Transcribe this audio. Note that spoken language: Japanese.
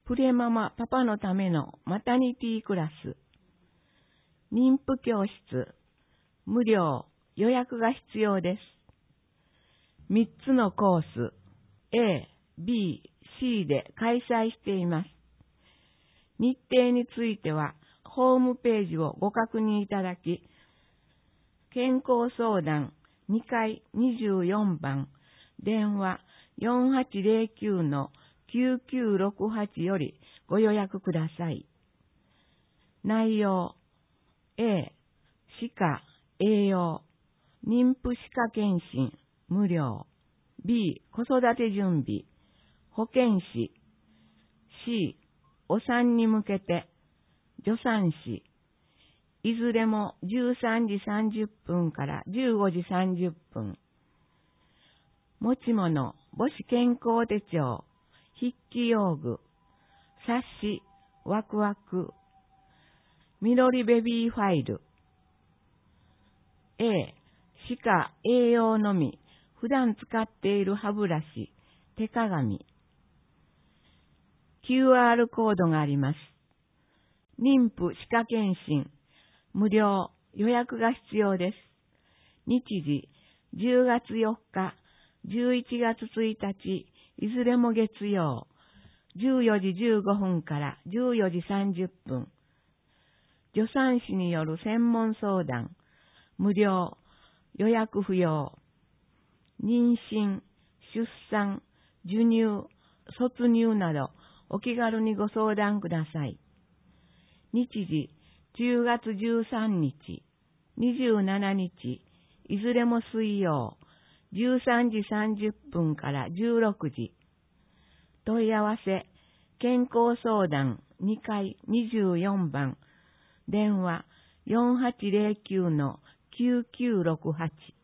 プレママパパのためのマタニティクラス。妊婦教室。無料。予約が必要です。3つのコース。A、B、C で開催しています。日程については、ホームページをご確認いただき、健康相談2階24番、電話4809-9968よりご予約ください。内容 A、歯科、栄養、妊婦歯科検診、無料。B、子育て準備、保健師。C、お産に向けて、助産師。いずれも13時30分から15時30分。持ち物、母子健康手帳、筆記用具、冊子、ワクワク、みどりベビーファイル。A、歯科栄養のみ、普段使っている歯ブラシ、手鏡。QR コードがあります。妊婦歯科検診、無料、予約が必要です。日時、10月4日、11月1日、いずれも月曜、14時15分から14時30分。助産師による専門相談、無料、予約不要。妊娠、出産、授乳、卒乳など、お気軽にご相談ください。日時、10月13日、27日、いずれも水曜、13時30分から16時。問い合わせ、健康相談2階24番、電話4809-9968。